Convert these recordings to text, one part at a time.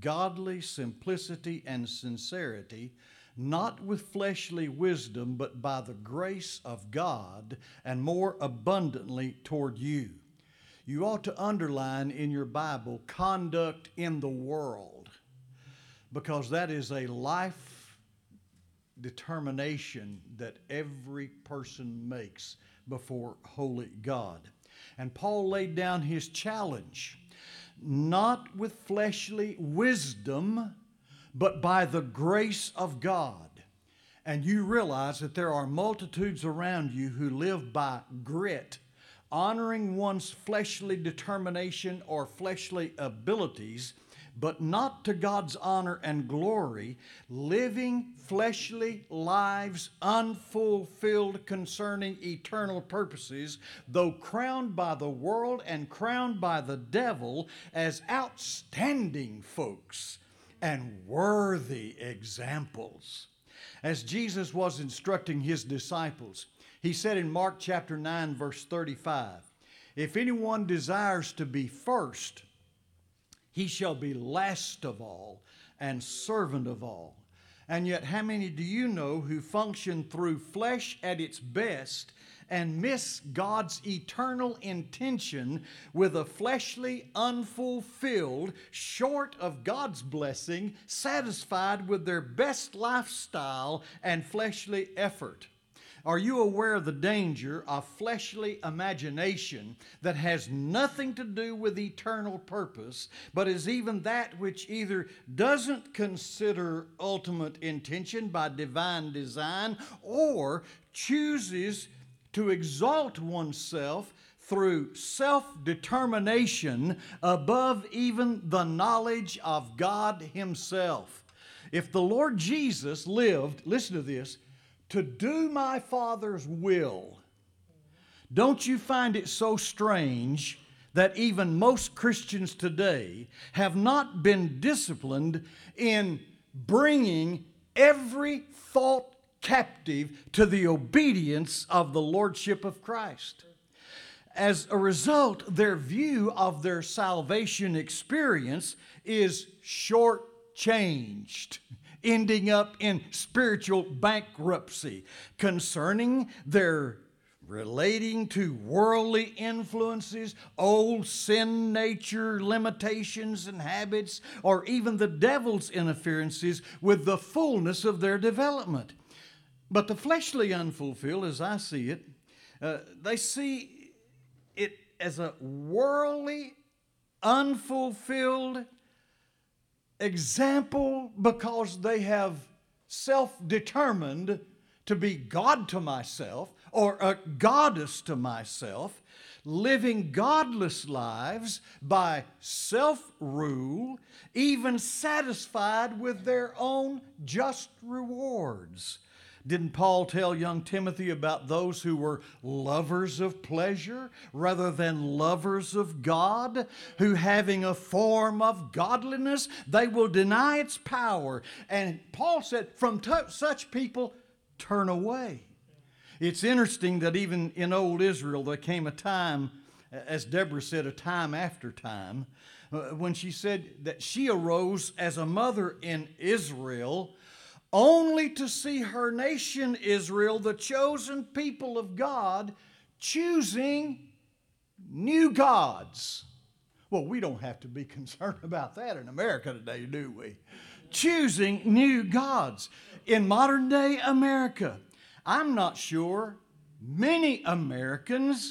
godly simplicity and sincerity, not with fleshly wisdom, but by the grace of God, and more abundantly toward you. You ought to underline in your Bible, conduct in the world, because that is a life determination that every person makes before holy God. And Paul laid down his challenge, not with fleshly wisdom, but by the grace of God. And you realize that there are multitudes around you who live by grit, honoring one's fleshly determination or fleshly abilities, but not to God's honor and glory, living fleshly lives unfulfilled concerning eternal purposes, though crowned by the world and crowned by the devil as outstanding folks and worthy examples. As Jesus was instructing his disciples, he said in Mark chapter 9, verse 35, "If anyone desires to be first, he shall be last of all and servant of all." And yet, how many do you know who function through flesh at its best and miss God's eternal intention with a fleshly, unfulfilled, short of God's blessing, satisfied with their best lifestyle and fleshly effort? Are you aware of the danger of fleshly imagination that has nothing to do with eternal purpose, but is even that which either doesn't consider ultimate intention by divine design or chooses to exalt oneself through self-determination above even the knowledge of God Himself? If the Lord Jesus lived, listen to this, to do my Father's will, don't you find it so strange that even most Christians today have not been disciplined in bringing every thought captive to the obedience of the Lordship of Christ? As a result, their view of their salvation experience is short-changed, ending up in spiritual bankruptcy concerning their relating to worldly influences, old sin nature limitations and habits, or even the devil's interferences with the fullness of their development. But the fleshly unfulfilled, as I see it, they see it as a worldly, unfulfilled example because they have self-determined to be God to myself or a goddess to myself, living godless lives by self-rule, even satisfied with their own just rewards. Didn't Paul tell young Timothy about those who were lovers of pleasure rather than lovers of God, who having a form of godliness, they will deny its power? And Paul said, from such people, turn away. It's interesting that even in old Israel, there came a time, as Deborah said, a time after time, when she said that she arose as a mother in Israel only to see her nation Israel, the chosen people of God, choosing new gods. Well, we don't have to be concerned about that in America today, do we? Choosing new gods. In modern day America, I'm not sure many Americans,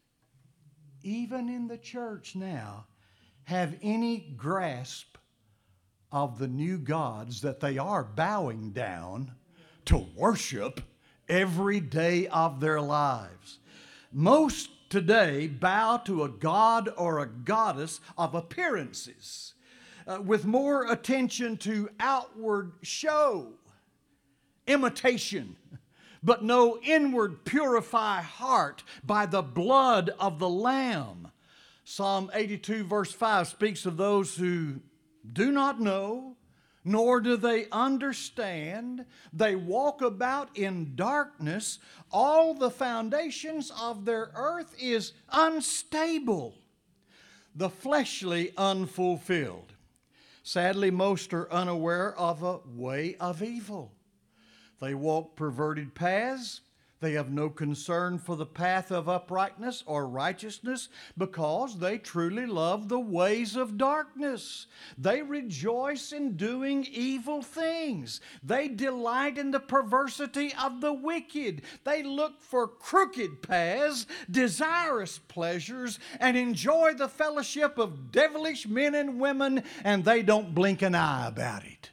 even in the church now, have any grasp of the new gods that they are bowing down to worship every day of their lives. Most today bow to a god or a goddess of appearances, with more attention to outward show, imitation, but no inward purify heart by the blood of the Lamb. Psalm 82 verse 5 speaks of those who do not know, nor do they understand. They walk about in darkness. All the foundations of their earth is unstable. The fleshly unfulfilled. Sadly, most are unaware of a way of evil. They walk perverted paths. They have no concern for the path of uprightness or righteousness because they truly love the ways of darkness. They rejoice in doing evil things. They delight in the perversity of the wicked. They look for crooked paths, desirous pleasures, and enjoy the fellowship of devilish men and women, and they don't blink an eye about it.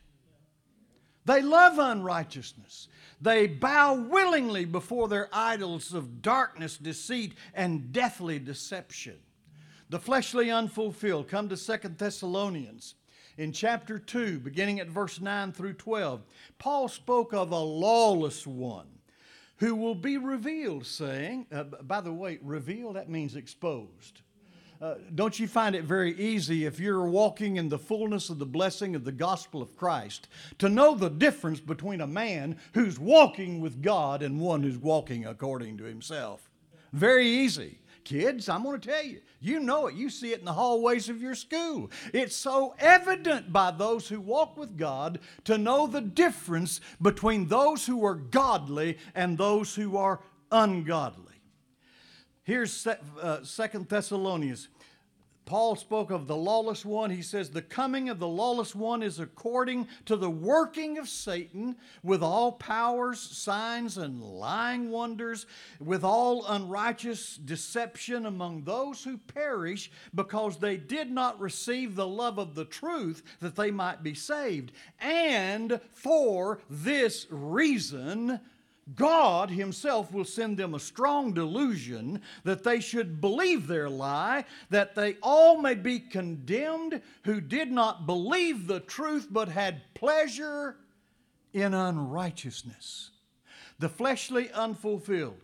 They love unrighteousness. They bow willingly before their idols of darkness, deceit, and deathly deception. The fleshly unfulfilled. Come to 2 Thessalonians. In chapter 2, beginning at verse 9 through 12, Paul spoke of a lawless one who will be revealed, saying, by the way, revealed, that means exposed. Don't you find it very easy, if you're walking in the fullness of the blessing of the gospel of Christ, to know the difference between a man who's walking with God and one who's walking according to himself? Very easy. Kids, I'm going to tell you, you know it. You see it in the hallways of your school. It's so evident by those who walk with God to know the difference between those who are godly and those who are ungodly. Here's 2 Thessalonians. Paul spoke of the lawless one. He says, the coming of the lawless one is according to the working of Satan with all powers, signs, and lying wonders, with all unrighteous deception among those who perish because they did not receive the love of the truth that they might be saved. And for this reason, God himself will send them a strong delusion that they should believe their lie, that they all may be condemned who did not believe the truth but had pleasure in unrighteousness. The fleshly unfulfilled.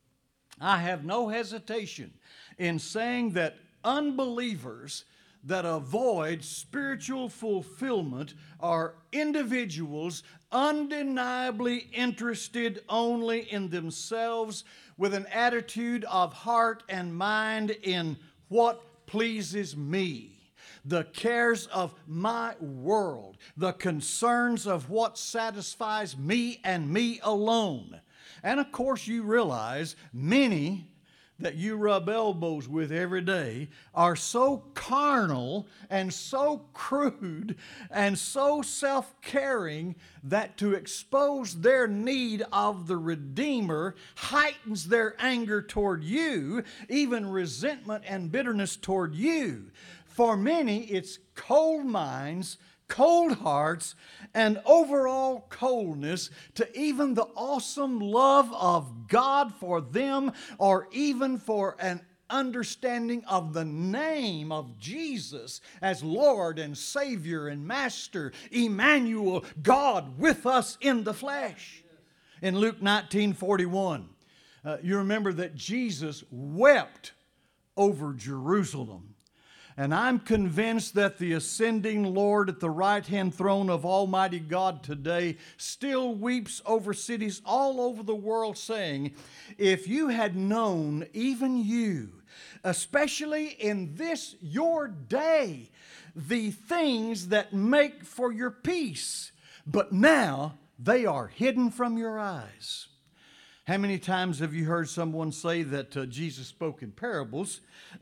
I have no hesitation in saying that unbelievers that avoid spiritual fulfillment are individuals undeniably interested only in themselves, with an attitude of heart and mind in what pleases me. The cares of my world, the concerns of what satisfies me and me alone. And of course you realize many that you rub elbows with every day are so carnal and so crude and so self-caring that to expose their need of the Redeemer heightens their anger toward you, even resentment and bitterness toward you. For many, it's cold minds, cold hearts, and overall coldness to even the awesome love of God for them, or even for an understanding of the name of Jesus as Lord and Savior and Master, Emmanuel, God with us in the flesh. In Luke 19:41, you remember that Jesus wept over Jerusalem. And I'm convinced that the ascending Lord at the right-hand throne of Almighty God today still weeps over cities all over the world, saying, if you had known, even you, especially in this your day, the things that make for your peace, but now they are hidden from your eyes. How many times have you heard someone say that Jesus spoke in parables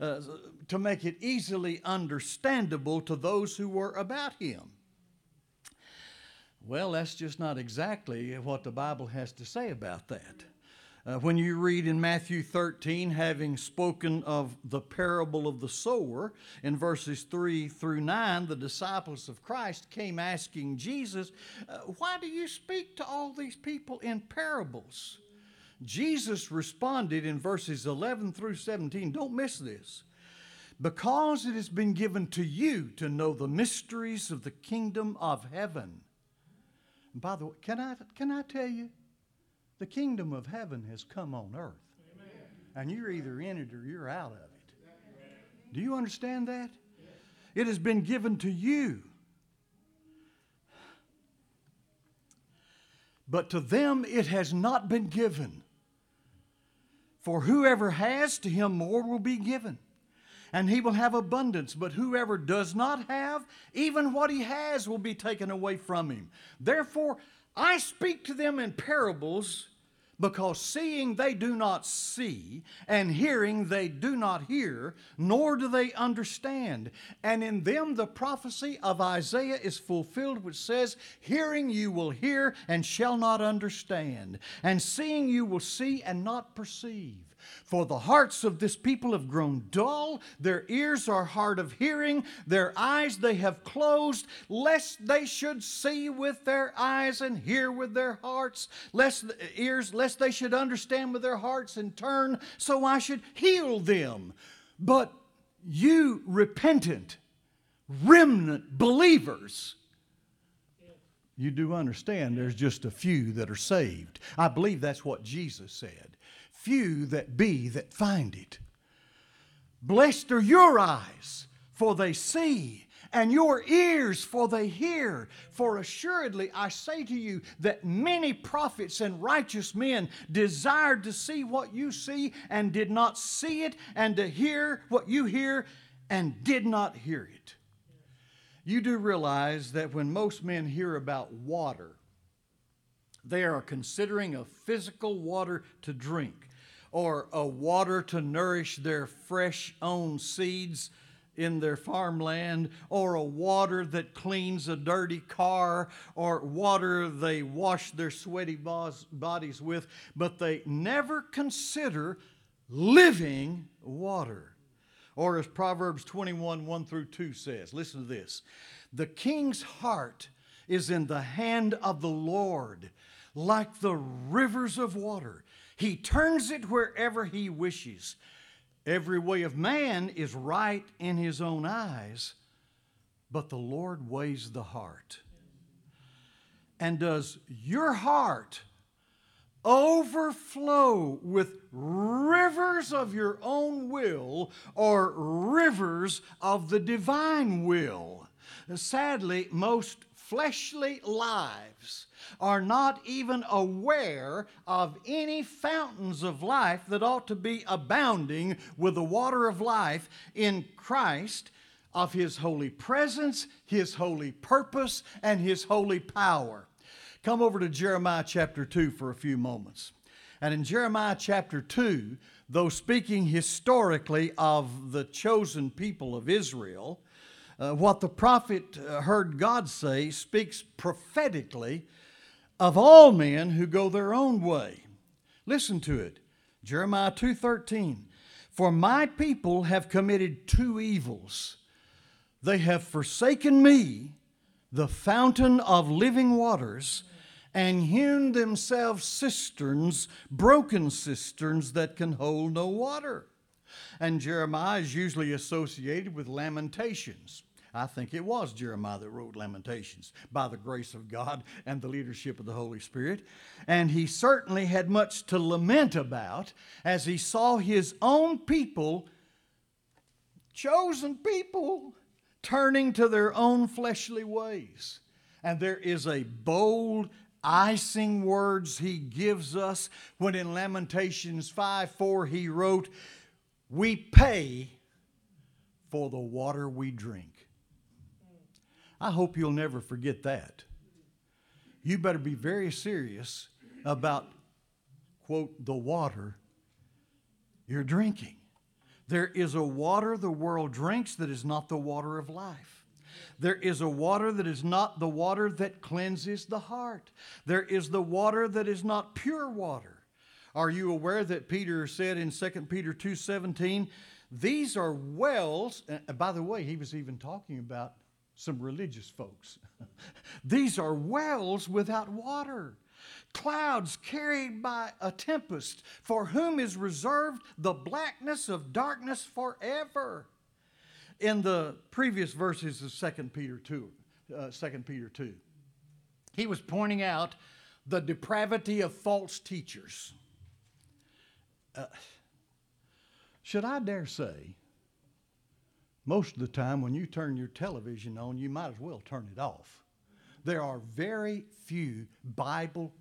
to make it easily understandable to those who were about him? Well, that's just not exactly what the Bible has to say about that. When you read in Matthew 13, having spoken of the parable of the sower, in verses 3 through 9, the disciples of Christ came asking Jesus, why do you speak to all these people in parables? Jesus responded in verses 11 through 17, don't miss this, because it has been given to you to know the mysteries of the kingdom of heaven. And by the way, can I tell you, the kingdom of heaven has come on earth. Amen. And you're either in it or you're out of it. Amen. Do you understand that? Yes. It has been given to you. But to them it has not been given. For whoever has, to him more will be given. and he will have abundance. But whoever does not have, even what he has will be taken away from him. Therefore, I speak to them in parables, because seeing they do not see, and hearing they do not hear, nor do they understand. And in them the prophecy of Isaiah is fulfilled, which says, hearing you will hear and shall not understand, and seeing you will see and not perceive. For the hearts of this people have grown dull, their ears are hard of hearing, their eyes they have closed, lest they should see with their eyes and hear with their hearts, lest they should understand with their hearts and turn, so I should heal them. But you repentant, remnant believers, you do understand there's just a few that are saved. I believe that's what Jesus said. Few that be that find it. Blessed are your eyes, for they see, and your ears, for they hear. For assuredly I say to you that many prophets and righteous men desired to see what you see, and did not see it, and to hear what you hear, and did not hear it. You do realize that when most men hear about water, they are considering a physical water to drink, or a water to nourish their fresh own seeds in their farmland, or a water that cleans a dirty car, or water they wash their sweaty bodies with, but they never consider living water. Or as Proverbs 21, 1 through 2 says, listen to this, the king's heart is in the hand of the Lord, like the rivers of water. He turns it wherever he wishes. Every way of man is right in his own eyes, but the Lord weighs the heart. And does your heart overflow with rivers of your own will, or rivers of the divine will? Sadly, most fleshly lives are not even aware of any fountains of life that ought to be abounding with the water of life in Christ, of His holy presence, His holy purpose, and His holy power. Come over to Jeremiah chapter 2 for a few moments. And in Jeremiah chapter 2, though speaking historically of the chosen people of Israel, what the prophet heard God say speaks prophetically of all men who go their own way. Listen to it. Jeremiah 2:13. For my people have committed two evils. They have forsaken me, the fountain of living waters, and hewn themselves cisterns, broken cisterns that can hold no water. And Jeremiah is usually associated with Lamentations. I think it was Jeremiah that wrote Lamentations by the grace of God and the leadership of the Holy Spirit. And he certainly had much to lament about as he saw his own people, chosen people, turning to their own fleshly ways. And there is a bold icing words he gives us when in Lamentations 5:4 he wrote, we pay for the water we drink. I hope you'll never forget that. You better be very serious about, quote, the water you're drinking. There is a water the world drinks that is not the water of life. There is a water that is not the water that cleanses the heart. There is the water that is not pure water. Are you aware that Peter said in 2 Peter 2:17, these are wells, and by the way, he was even talking about some religious folks. These are wells without water, clouds carried by a tempest, for whom is reserved the blackness of darkness forever. In the previous verses of 2 Peter 2, he was pointing out the depravity of false teachers. Should I dare say, most of the time when you turn your television on, you might as well turn it off. There are very few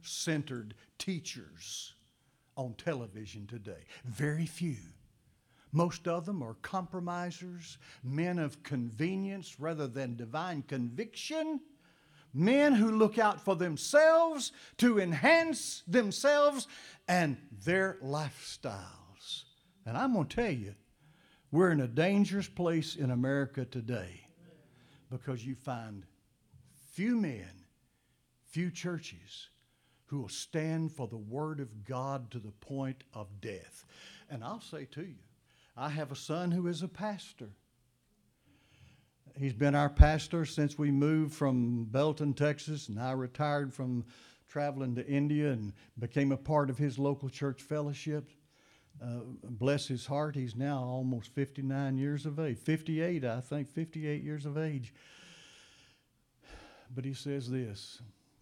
Bible-centered teachers on television today. Very few. Most of them are compromisers, men of convenience rather than divine conviction, men who look out for themselves to enhance themselves and their lifestyles. And I'm going to tell you, we're in a dangerous place in America today because you find few men, few churches who will stand for the Word of God to the point of death. And I'll say to you, I have a son who is a pastor. He's been our pastor since we moved from Belton, Texas, and I retired from traveling to India and became a part of his local church fellowship. Bless his heart, he's now almost 59 years of age. 58, I think, 58 years of age. But he says this,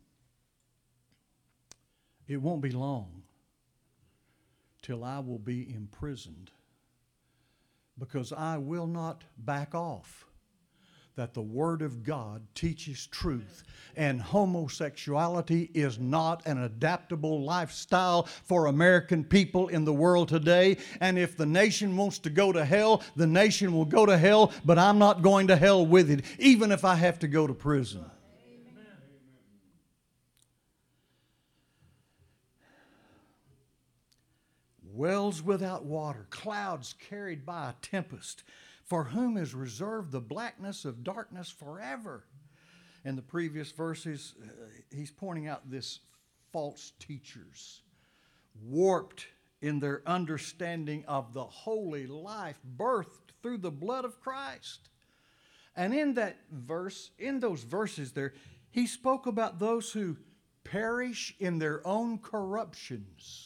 it won't be long till I will be imprisoned because I will not back off that the Word of God teaches truth, and homosexuality is not an adaptable lifestyle for American people in the world today. And if the nation wants to go to hell, the nation will go to hell, but I'm not going to hell with it, even if I have to go to prison. Wells without water, clouds carried by a tempest, for whom is reserved the blackness of darkness forever. In the previous verses, he's pointing out this false teachers, warped in their understanding of the holy life birthed through the blood of Christ. And in that verse, in those verses there, he spoke about those who perish in their own corruptions,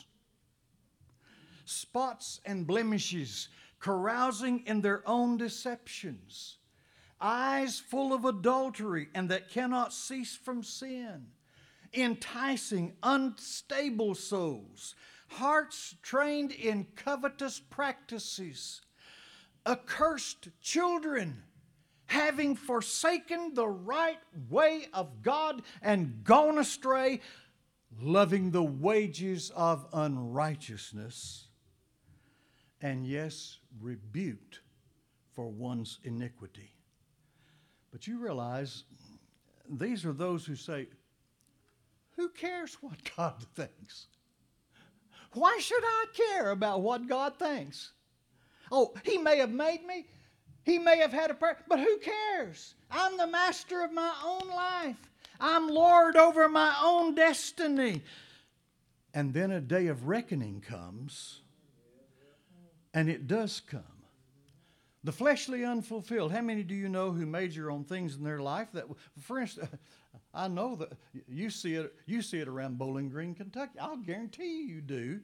spots and blemishes, carousing in their own deceptions, eyes full of adultery and that cannot cease from sin, enticing unstable souls, hearts trained in covetous practices, accursed children, having forsaken the right way of God and gone astray, loving the wages of unrighteousness, and yes, rebuked for one's iniquity. But you realize these are those who say, who cares what God thinks? Why should I care about what God thinks? Oh, He may have made me. He may have had a prayer, but who cares? I'm the master of my own life. I'm Lord over my own destiny. And then a day of reckoning comes. And it does come. The fleshly unfulfilled. How many do you know who major on things in their life that, for instance, I know that you see it around Bowling Green, Kentucky. I'll guarantee you do.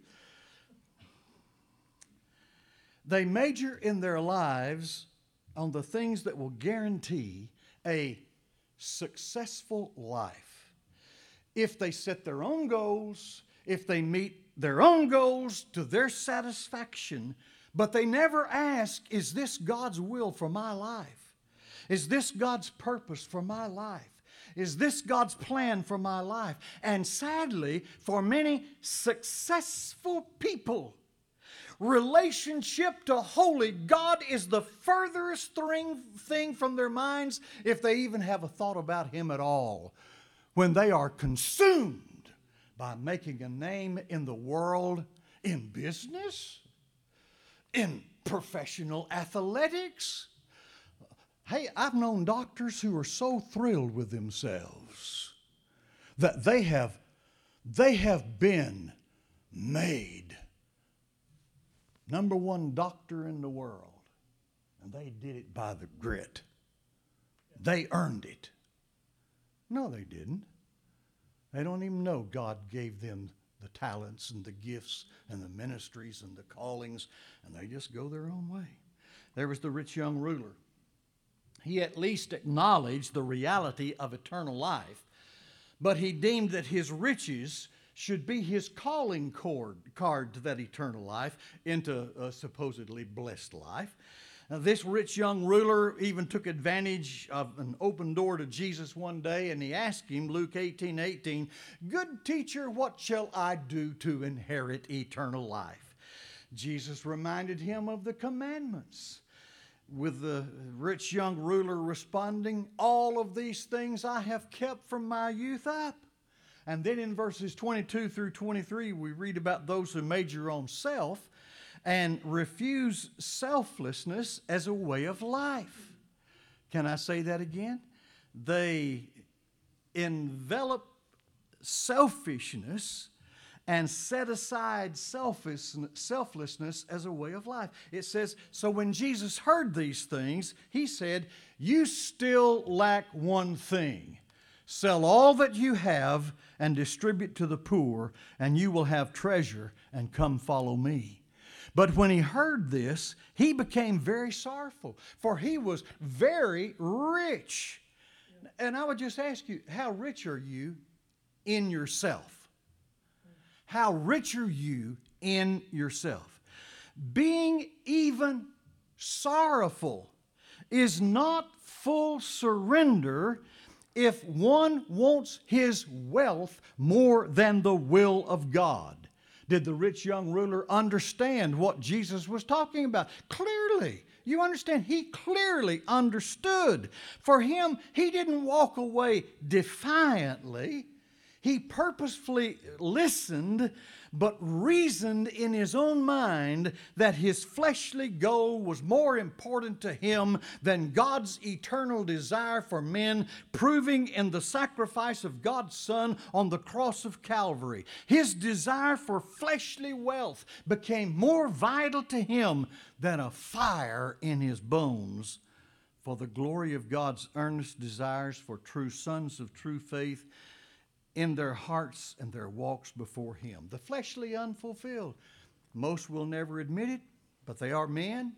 They major in their lives on the things that will guarantee a successful life. If they set their own goals, if they meet their own goals to their satisfaction, but they never ask, is this God's will for my life? Is this God's purpose for my life? Is this God's plan for my life? And sadly, for many successful people, relationship to holy God is the furthest thing from their minds, if they even have a thought about Him at all, when they are consumed by making a name in the world, in business, in professional athletics. Hey, I've known doctors who are so thrilled with themselves that they have been made #1 doctor in the world. And they did it by the grit. They earned it. No, they didn't. They don't even know God gave them the talents and the gifts and the ministries and the callings, and they just go their own way. There was the rich young ruler. He at least acknowledged the reality of eternal life, but he deemed that his riches should be his calling card to that eternal life into a supposedly blessed life. Now, this rich young ruler even took advantage of an open door to Jesus one day, and he asked him, Luke 18:18, "Good teacher, what shall I do to inherit eternal life?" Jesus reminded him of the commandments, with the rich young ruler responding, "All of these things I have kept from my youth up." And then in verses 22 through 23, we read about those who major on self and refuse selflessness as a way of life. Can I say that again? They envelop selfishness and set aside selflessness as a way of life. It says, so when Jesus heard these things, he said, "You still lack one thing. Sell all that you have and distribute to the poor, and you will have treasure, and come follow me." But when he heard this, he became very sorrowful, for he was very rich. And I would just ask you, how rich are you in yourself? How rich are you in yourself? Being even sorrowful is not full surrender if one wants his wealth more than the will of God. Did the rich young ruler understand what Jesus was talking about? Clearly. You understand? He clearly understood. For him, he didn't walk away defiantly. He purposefully listened, but reasoned in his own mind that his fleshly goal was more important to him than God's eternal desire for men, proving in the sacrifice of God's Son on the cross of Calvary. His desire for fleshly wealth became more vital to him than a fire in his bones. For the glory of God's earnest desires for true sons of true faith in their hearts and their walks before him. The fleshly unfulfilled. Most will never admit it, but they are men.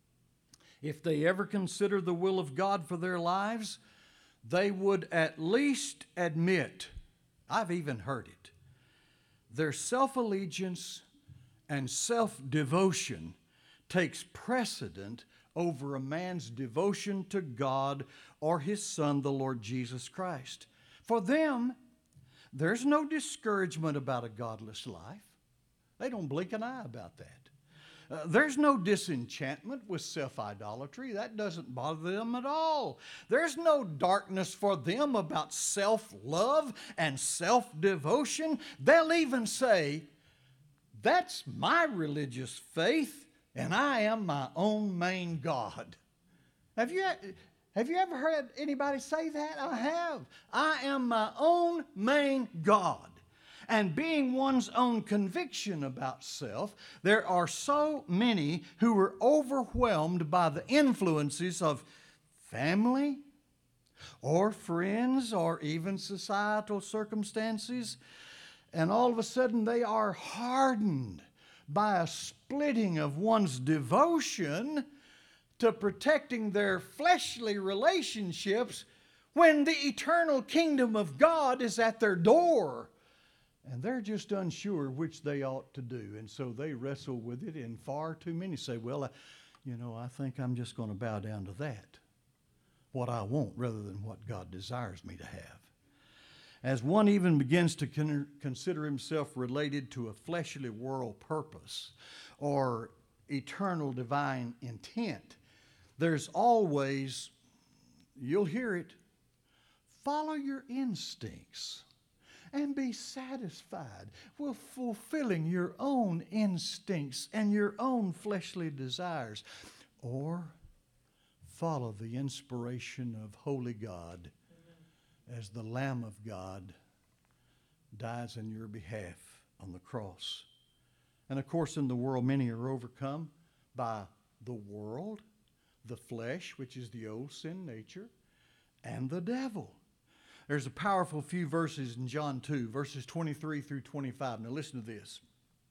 If they ever consider the will of God for their lives, they would at least admit, I've even heard it, their self-allegiance and self-devotion takes precedent over a man's devotion to God or his Son, the Lord Jesus Christ. For them, there's no discouragement about a godless life. They don't blink an eye about that. There's no disenchantment with self-idolatry. That doesn't bother them at all. There's no darkness for them about self-love and self-devotion. They'll even say, "That's my religious faith, and I am my own main God." Have you ever heard anybody say that? I have. I am my own main God. And being one's own conviction about self, there are so many who are overwhelmed by the influences of family or friends or even societal circumstances, and all of a sudden they are hardened by a splitting of one's devotion to protecting their fleshly relationships when the eternal kingdom of God is at their door. And they're just unsure which they ought to do. And so they wrestle with it, and far too many say, well, I think I'm just going to bow down to that, what I want, rather than what God desires me to have. As one even begins to consider himself related to a fleshly world purpose or eternal divine intent, there's always, you'll hear it, follow your instincts and be satisfied with fulfilling your own instincts and your own fleshly desires. Or follow the inspiration of Holy God as the Lamb of God dies in your behalf on the cross. And of course, in the world, many are overcome by the world, the flesh, which is the old sin nature, and the devil. There's a powerful few verses in John 2, verses 23 through 25. Now listen to this.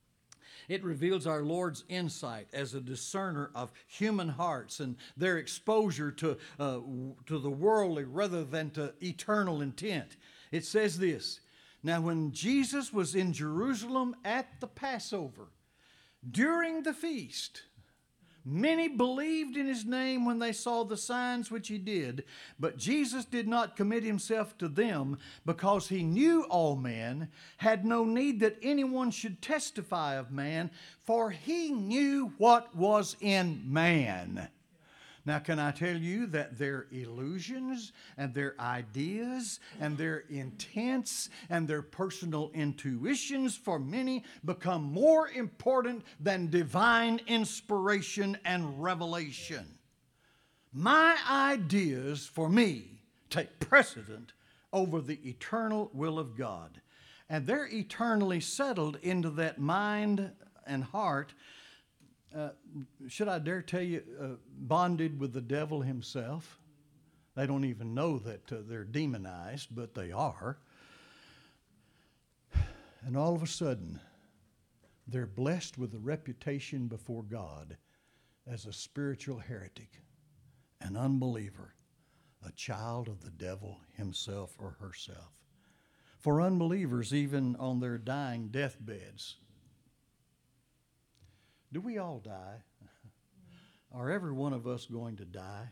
It reveals our Lord's insight as a discerner of human hearts and their exposure to the worldly rather than to eternal intent. It says this, "Now when Jesus was in Jerusalem at the Passover, during the feast, Many believed in his name when they saw the signs which he did, but Jesus did not commit himself to them, because he knew all men, had no need that anyone should testify of man, for he knew what was in man. Now, can I tell you that their illusions and their ideas and their intents and their personal intuitions for many become more important than divine inspiration and revelation? My ideas for me take precedent over the eternal will of God. And they're eternally settled into that mind and heart. Should I dare tell you, bonded with the devil himself? They don't even know that they're demonized, but they are. And all of a sudden, they're blessed with a reputation before God as a spiritual heretic, an unbeliever, a child of the devil himself or herself. For unbelievers, even on their dying deathbeds, do we all die? Are every one of us going to die?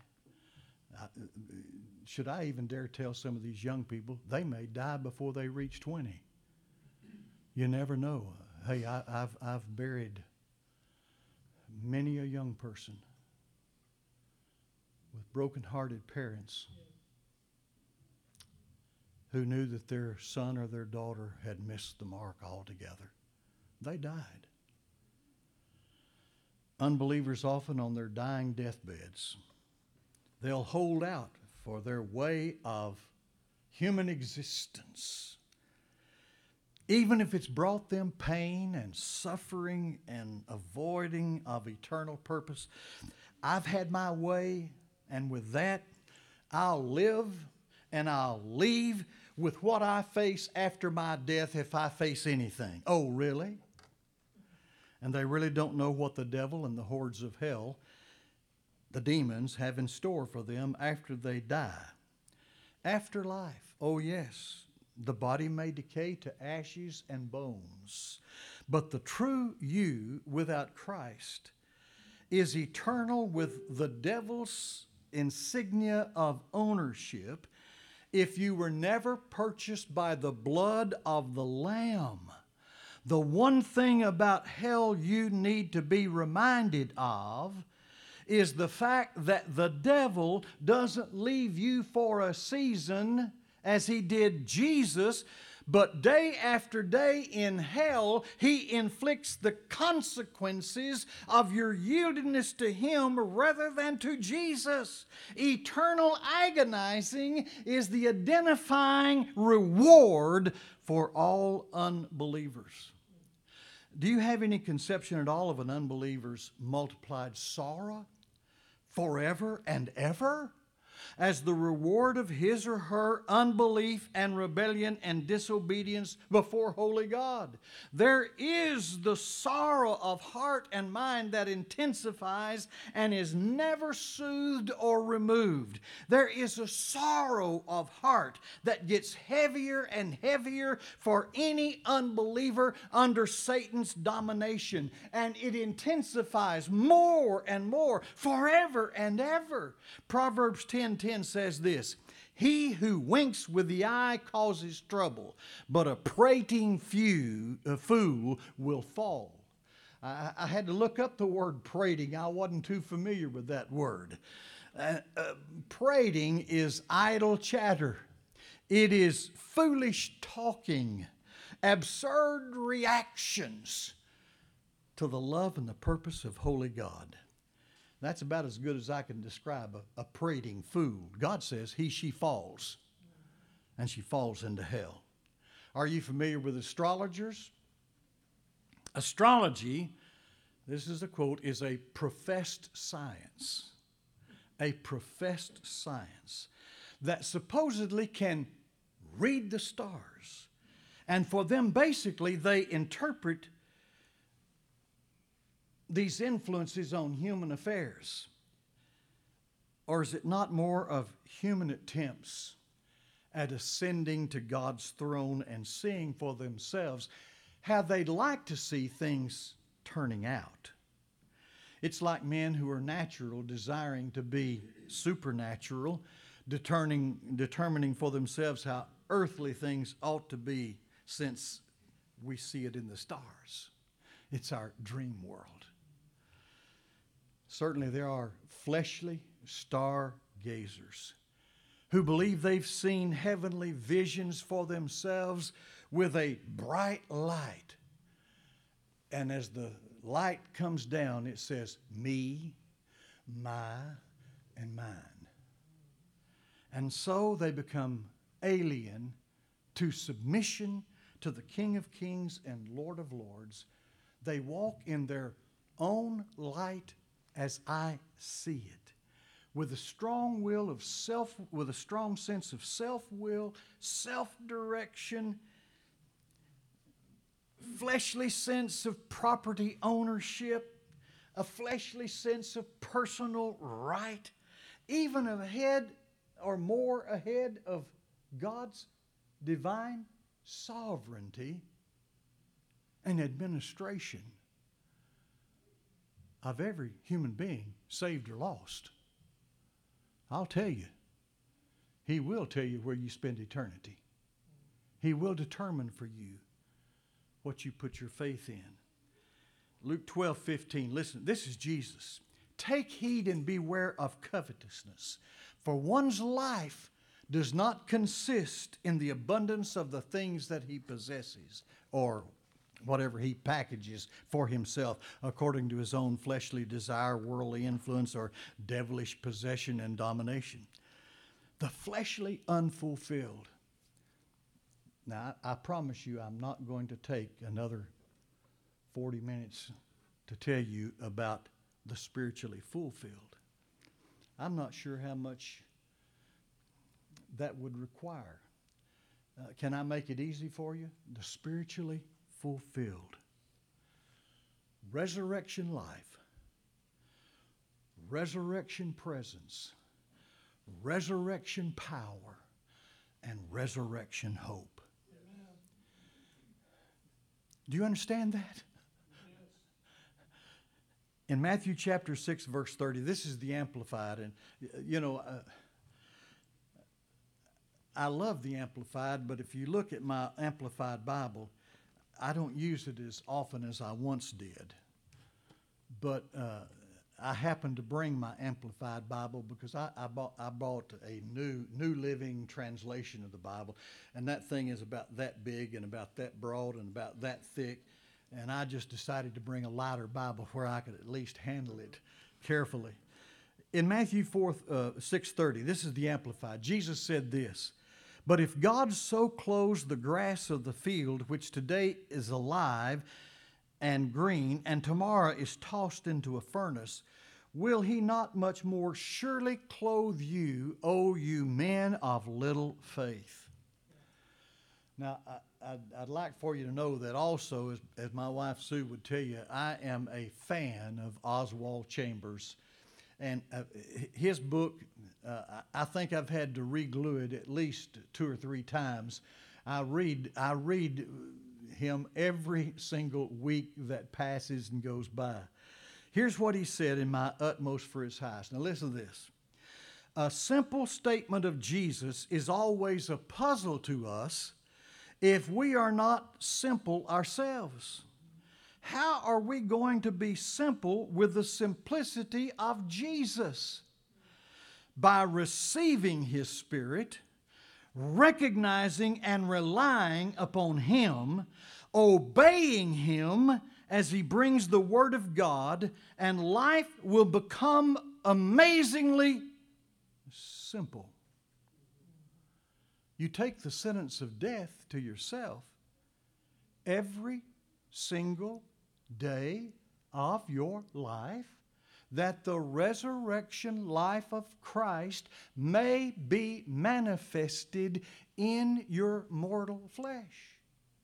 Should I even dare tell some of these young people, they may die before they reach 20. You never know. Hey, I've buried many a young person with broken-hearted parents who knew that their son or their daughter had missed the mark altogether. They died. Unbelievers often on their dying deathbeds, they'll hold out for their way of human existence, even if it's brought them pain and suffering and avoiding of eternal purpose. I've had my way, and with that, I'll live and I'll leave with what I face after my death if I face anything. Oh, really? And they really don't know what the devil and the hordes of hell, the demons, have in store for them after they die. Afterlife, oh yes, the body may decay to ashes and bones, but the true you without Christ is eternal with the devil's insignia of ownership if you were never purchased by the blood of the Lamb. The one thing about hell you need to be reminded of is the fact that the devil doesn't leave you for a season as he did Jesus, but day after day in hell, he inflicts the consequences of your yieldedness to him rather than to Jesus. Eternal agonizing is the identifying reward for all unbelievers. Do you have any conception at all of an unbeliever's multiplied sorrow forever and ever as the reward of his or her unbelief and rebellion and disobedience before holy God? There is the sorrow of heart and mind that intensifies and is never soothed or removed. There is a sorrow of heart that gets heavier and heavier for any unbeliever under Satan's domination, and it intensifies more and more forever and ever. Proverbs 10:10 says this: "He who winks with the eye causes trouble, but a prating fool will fall." I had to look up the word prating. I wasn't too familiar with that word. Prating is idle chatter. It is foolish talking, absurd reactions to the love and the purpose of holy God. That's about as good as I can describe a prating fool. God says she falls, and she falls into hell. Are you familiar with astrologers? Astrology, this is a quote, is a professed science. A professed science that supposedly can read the stars. And for them, basically, they interpret these influences on human affairs? Or is it not more of human attempts at ascending to God's throne and seeing for themselves how they'd like to see things turning out? It's like men who are natural desiring to be supernatural, determining for themselves how earthly things ought to be since we see it in the stars. It's our dream world. Certainly there are fleshly stargazers who believe they've seen heavenly visions for themselves with a bright light. And as the light comes down, it says, me, my, and mine. And so they become alien to submission to the King of Kings and Lord of Lords. They walk in their own light as I see it, with a strong will of with a strong sense of self-will, self-direction, fleshly sense of property ownership, a fleshly sense of personal right, even ahead or more ahead of God's divine sovereignty and administration of every human being, saved or lost. I'll tell you, He will tell you where you spend eternity. He will determine for you what you put your faith in. Luke 12:15, listen, this is Jesus. Take heed and beware of covetousness, for one's life does not consist in the abundance of the things that he possesses, or whatever he packages for himself according to his own fleshly desire, worldly influence, or devilish possession and domination. The fleshly unfulfilled. Now, I promise you I'm not going to take another 40 minutes to tell you about the spiritually fulfilled. I'm not sure how much that would require. Can I make it easy for you? The spiritually fulfilled. Resurrection life, resurrection presence, resurrection power, and resurrection hope. Amen. Do you understand that? Yes. In Matthew chapter 6, verse 30, this is the Amplified, and I love the Amplified, but if you look at my Amplified Bible, I don't use it as often as I once did. But I happened to bring my Amplified Bible because I bought a New Living Translation of the Bible, and that thing is about that big and about that broad and about that thick, and I just decided to bring a lighter Bible where I could at least handle it carefully. In Matthew 6:30, this is the Amplified. Jesus said this, "But if God so clothes the grass of the field, which today is alive and green, and tomorrow is tossed into a furnace, will He not much more surely clothe you, O you men of little faith?" Now, I'd like for you to know that also, as my wife Sue would tell you, I am a fan of Oswald Chambers. And his book, I think I've had to re-glue it at least 2 or 3 times. I read him every single week that passes and goes by. Here's what he said in My Utmost for His Highest. Now listen to this. A simple statement of Jesus is always a puzzle to us if we are not simple ourselves. How are we going to be simple with the simplicity of Jesus? By receiving His Spirit, recognizing and relying upon Him, obeying Him as He brings the Word of God, and life will become amazingly simple. You take the sentence of death to yourself every single day of your life, that the resurrection life of Christ may be manifested in your mortal flesh.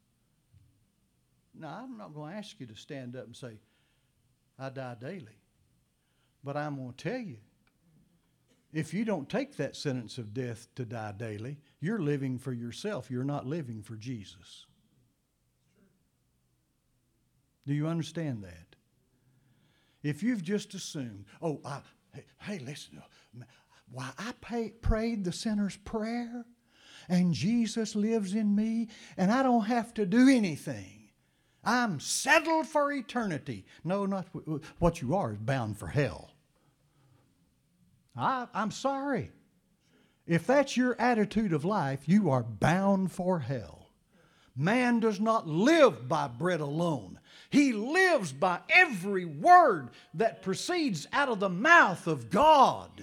Now, I'm not going to ask you to stand up and say, I die daily. But I'm going to tell you, if you don't take that sentence of death to die daily, you're living for yourself. You're not living for Jesus. Do you understand that? If you've just assumed, hey, listen, why I prayed the sinner's prayer and Jesus lives in me and I don't have to do anything. I'm settled for eternity. No, not what you are is bound for hell. I'm sorry. If that's your attitude of life, you are bound for hell. Man does not live by bread alone. He lives by every word that proceeds out of the mouth of God.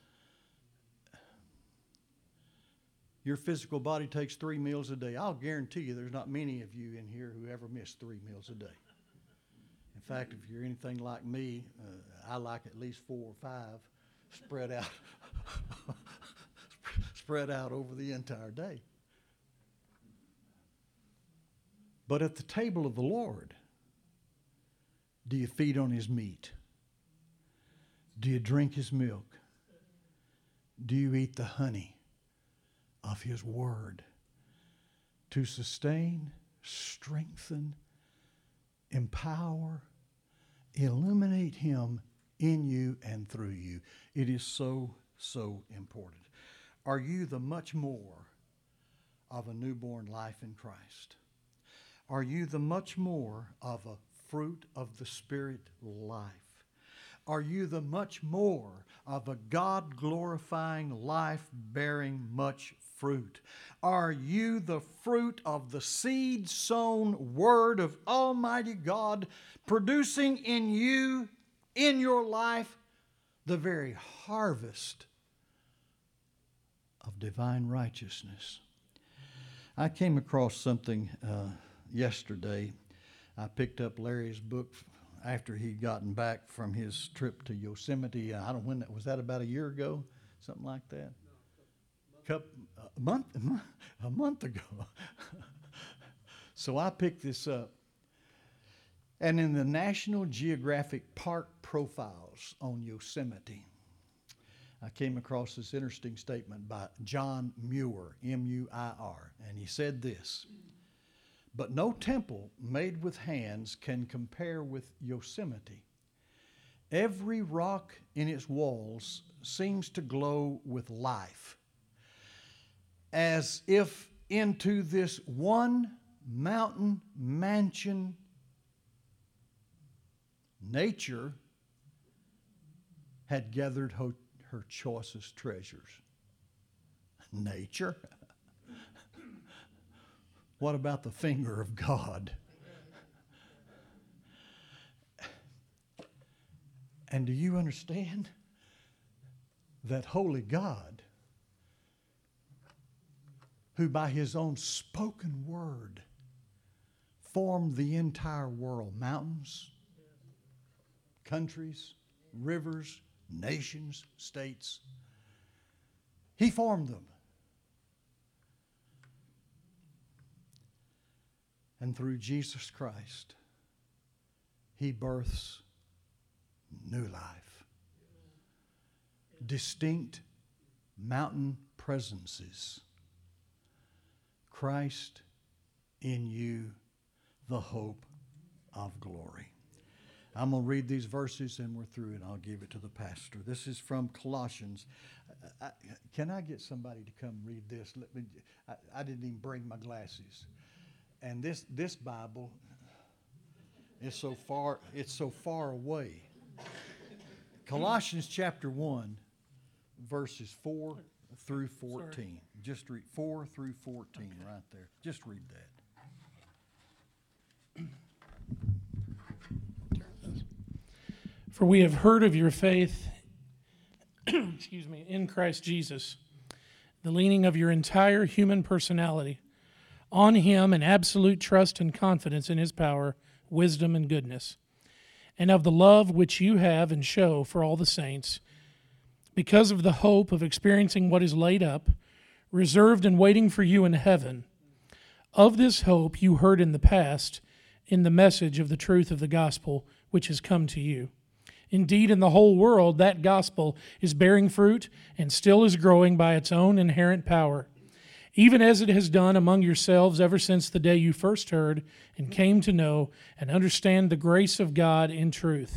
Your physical body takes 3 meals a day. I'll guarantee you there's not many of you in here who ever miss 3 meals a day. In fact, if you're anything like me, I like at least 4 or 5 spread out, spread out over the entire day. But at the table of the Lord, do you feed on His meat? Do you drink His milk? Do you eat the honey of His Word to sustain, strengthen, empower, illuminate Him in you and through you? It is so, so important. Are you the much more of a newborn life in Christ? Are you the much more of a fruit of the Spirit life? Are you the much more of a God-glorifying life bearing much fruit? Are you the fruit of the seed-sown Word of Almighty God producing in you, in your life, the very harvest of divine righteousness? I came across something yesterday. I picked up Larry's book after he'd gotten back from his trip to Yosemite. I don't know when that was. That about a year ago, something like that. A month ago. So I picked this up, and in the National Geographic Park profiles on Yosemite, I came across this interesting statement by John Muir, M-U-I-R, and he said this: "But no temple made with hands can compare with Yosemite. Every rock in its walls seems to glow with life, as if into this one mountain mansion nature had gathered her choicest treasures." Nature? What about the finger of God? And do you understand that holy God, who by His own spoken word formed the entire world, mountains, countries, rivers, nations, states, He formed them. And through Jesus Christ, He births new life. Distinct mountain presences. Christ in you, the hope of glory. I'm going to read these verses and we're through, and I'll give it to the pastor. This is from Colossians. Can I get somebody to come read this? I didn't even bring my glasses. And this Bible is so far away. Colossians chapter 1, verses 4 through 14. Sorry. Just read 4 through 14 right there. Just read that. For we have heard of your faith, in Christ Jesus, the leaning of your entire human personality on Him in absolute trust and confidence in His power, wisdom, and goodness, and of the love which you have and show for all the saints, because of the hope of experiencing what is laid up, reserved and waiting for you in heaven. Of this hope you heard in the past, in the message of the truth of the gospel which has come to you. Indeed, in the whole world, that gospel is bearing fruit and still is growing by its own inherent power, even as it has done among yourselves ever since the day you first heard and came to know and understand the grace of God in truth.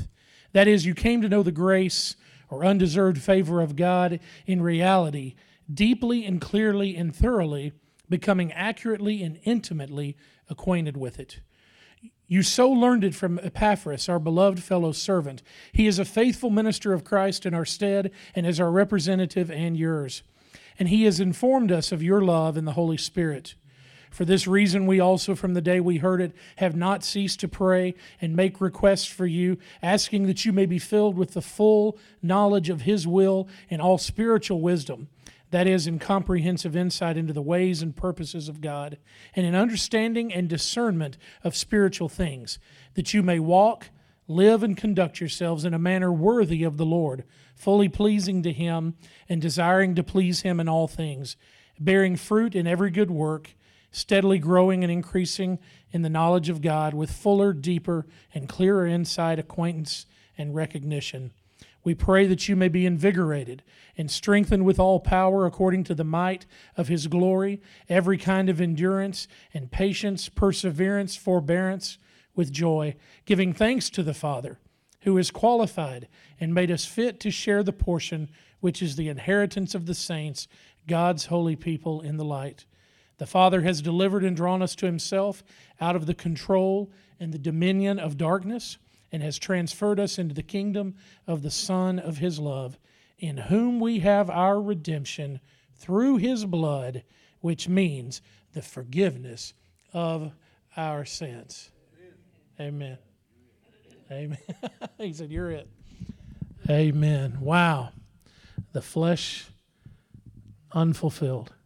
That is, you came to know the grace or undeserved favor of God in reality, deeply and clearly and thoroughly, becoming accurately and intimately acquainted with it. You so learned it from Epaphras, our beloved fellow servant. He is a faithful minister of Christ in our stead and is our representative and yours. And he has informed us of your love in the Holy Spirit. For this reason, we also, from the day we heard it, have not ceased to pray and make requests for you, asking that you may be filled with the full knowledge of his will and all spiritual wisdom, that is, in comprehensive insight into the ways and purposes of God, and in understanding and discernment of spiritual things, that you may walk, live, and conduct yourselves in a manner worthy of the Lord, fully pleasing to him and desiring to please him in all things, bearing fruit in every good work, steadily growing and increasing in the knowledge of God with fuller, deeper, and clearer insight, acquaintance, and recognition. We pray that you may be invigorated and strengthened with all power according to the might of his glory, every kind of endurance and patience, perseverance, forbearance with joy, giving thanks to the Father, who has qualified and made us fit to share the portion which is the inheritance of the saints, God's holy people in the light. The Father has delivered and drawn us to himself out of the control and the dominion of darkness, and has transferred us into the kingdom of the Son of his love, in whom we have our redemption through his blood, which means the forgiveness of our sins. Amen. Amen. He said, you're it. Amen. Wow. The flesh unfulfilled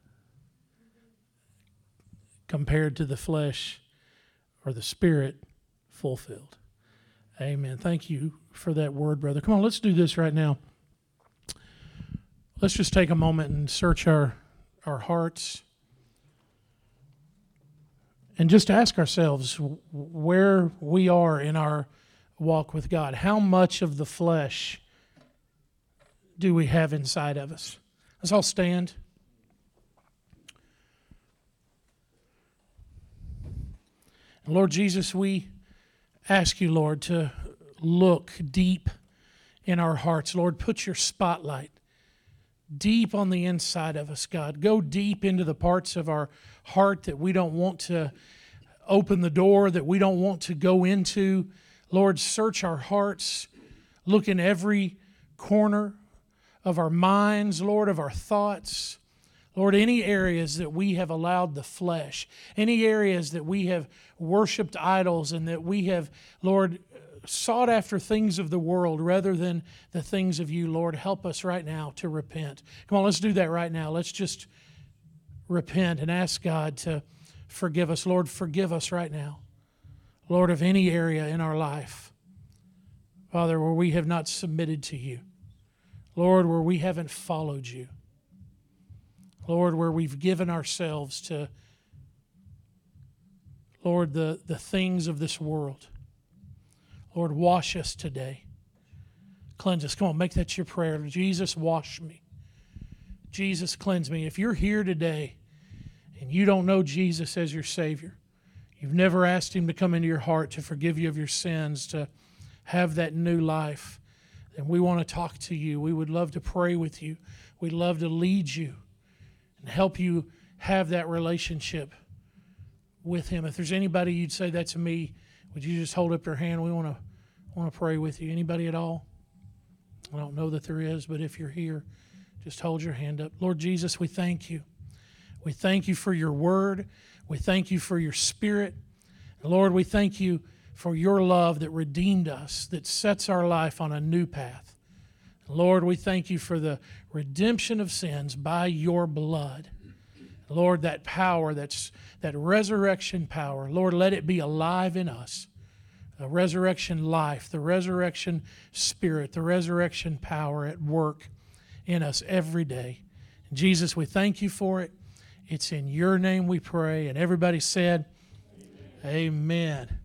compared to the flesh or the spirit fulfilled. Amen. Thank you for that word, brother. Come on, let's do this right now. Let's just take a moment and search our hearts and just ask ourselves where we are in our walk with God. How much of the flesh do we have inside of us? Let's all stand. Lord Jesus, we ask you, Lord, to look deep in our hearts. Lord, put your spotlight deep on the inside of us, God. Go deep into the parts of our heart that we don't want to open the door, that we don't want to go into. Lord, search our hearts. Look in every corner of our minds, Lord, of our thoughts. Lord, any areas that we have allowed the flesh, any areas that we have worshiped idols and that we have, Lord, sought after things of the world rather than the things of you, Lord, help us right now to repent. Come on, let's do that right now. Let's just repent and ask God to forgive us. Lord, forgive us right now. Lord, of any area in our life, Father, where we have not submitted to you. Lord, where we haven't followed you. Lord, where we've given ourselves to, Lord, the things of this world. Lord, wash us today. Cleanse us. Come on, make that your prayer. Jesus, wash me. Jesus, cleanse me. If you're here today and you don't know Jesus as your Savior, you've never asked him to come into your heart to forgive you of your sins, to have that new life, then we want to talk to you. We would love to pray with you. We'd love to lead you and help you have that relationship with him. If there's anybody you'd say, that's me, would you just hold up your hand? We want to pray with you. Anybody at all? I don't know that there is, but if you're here, just hold your hand up. Lord Jesus, we thank you. We thank you for your word. We thank you for your spirit. Lord, we thank you for your love that redeemed us, that sets our life on a new path. Lord, we thank you for the redemption of sins by your blood. Lord, that power, that resurrection power, Lord, let it be alive in us. The resurrection life, the resurrection spirit, the resurrection power at work in us every day. And Jesus, we thank you for it. It's in your name we pray. And everybody said, Amen. Amen.